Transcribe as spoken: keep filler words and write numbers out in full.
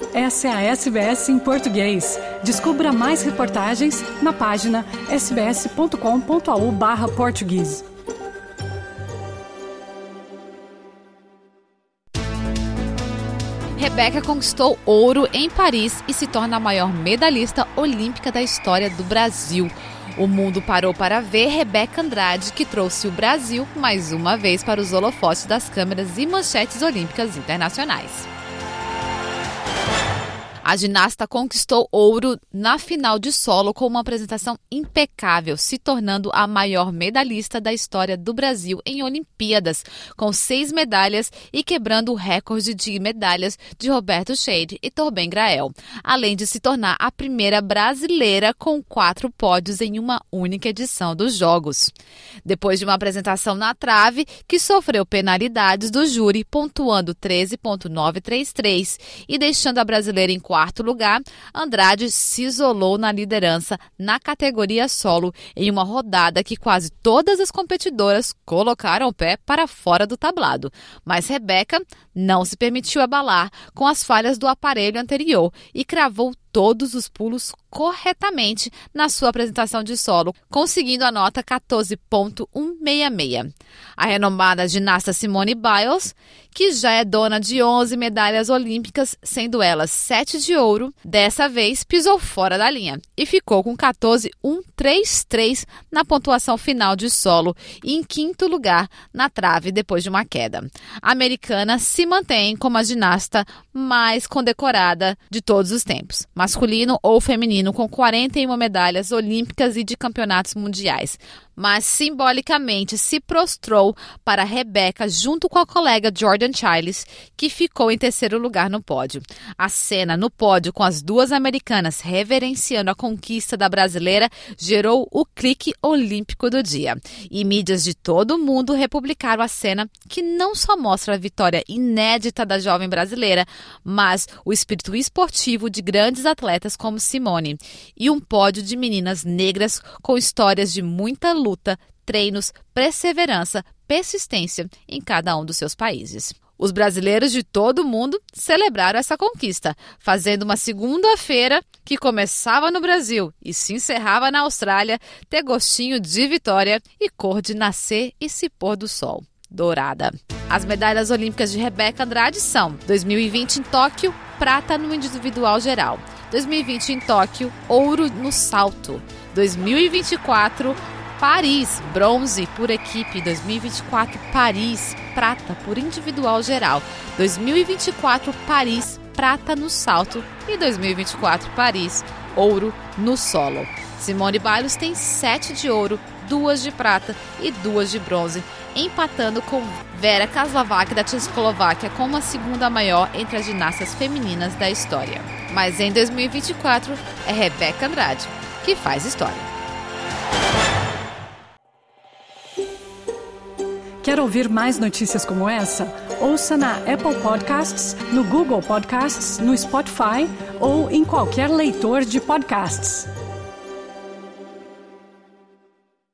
Essa é a S B S em português. Descubra mais reportagens na página sbs.com.au barra português. Rebeca conquistou ouro em Paris e se torna a maior medalhista olímpica da história do Brasil. O mundo parou para ver Rebeca Andrade, que trouxe o Brasil mais uma vez para os holofotes das câmeras e manchetes olímpicas internacionais. A ginasta conquistou ouro na final de solo com uma apresentação impecável, se tornando a maior medalhista da história do Brasil em Olimpíadas, com seis medalhas e quebrando o recorde de medalhas de Roberto Scheide e Torben Grael, além de se tornar a primeira brasileira com quatro pódios em uma única edição dos Jogos. Depois de uma apresentação na trave, que sofreu penalidades do júri, pontuando treze vírgula novecentos e trinta e três e deixando a brasileira em quarto lugar, Andrade se isolou na liderança na categoria solo em uma rodada que quase todas as competidoras colocaram o pé para fora do tablado. Mas Rebeca não se permitiu abalar com as falhas do aparelho anterior e cravou todos os pulos corretamente na sua apresentação de solo, conseguindo a nota quatorze vírgula cento e sessenta e seis. A renomada ginasta Simone Biles, que já é dona de onze medalhas olímpicas, sendo elas sete de ouro, dessa vez pisou fora da linha e ficou com quatorze vírgula cento e trinta e três na pontuação final de solo e em quinto lugar na trave depois de uma queda. A americana se mantém como a ginasta mais condecorada de todos os tempos, masculino ou feminino, com quarenta e uma medalhas olímpicas e de campeonatos mundiais, mas simbolicamente se prostrou para Rebeca junto com a colega Jordan Chiles, que ficou em terceiro lugar no pódio. A cena no pódio com as duas americanas reverenciando a conquista da brasileira gerou o clique olímpico do dia. E mídias de todo o mundo republicaram a cena, que não só mostra a vitória inédita da jovem brasileira, mas o espírito esportivo de grandes atletas como Simone e um pódio de meninas negras com histórias de muita luta, luta, treinos, perseverança, persistência em cada um dos seus países. Os brasileiros de todo o mundo celebraram essa conquista, fazendo uma segunda-feira que começava no Brasil e se encerrava na Austrália ter gostinho de vitória e cor de nascer e se pôr do sol, dourada. As medalhas olímpicas de Rebeca Andrade são dois mil e vinte em Tóquio, prata no individual geral, dois mil e vinte em Tóquio, ouro no salto, dois mil e vinte e quatro Paris, bronze por equipe, dois mil e vinte e quatro Paris, prata por individual geral, dois mil e vinte e quatro Paris, prata no salto e dois mil e vinte e quatro Paris, ouro no solo. Simone Biles tem sete de ouro, duas de prata e duas de bronze, empatando com Vera Kaslavak da Tchecoslováquia como a segunda maior entre as ginastas femininas da história. Mas em dois mil e vinte e quatro é Rebeca Andrade que faz história. Quer ouvir mais notícias como essa? Ouça na Apple Podcasts, no Google Podcasts, no Spotify ou em qualquer leitor de podcasts.